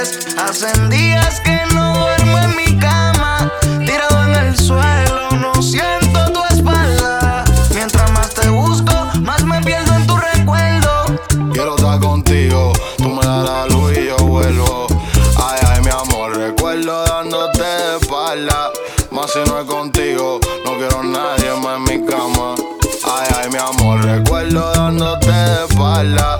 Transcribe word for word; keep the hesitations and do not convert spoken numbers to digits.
Hacen días que no duermo en mi cama, tirado en el suelo, no siento tu espalda. Mientras más te busco, más me pierdo en tu recuerdo. Quiero estar contigo, tú me das la luz y yo vuelvo. Ay, ay, mi amor, recuerdo dándote de espalda. Más si no es contigo, no quiero nadie más en mi cama. Ay, ay, mi amor, recuerdo dándote de espalda.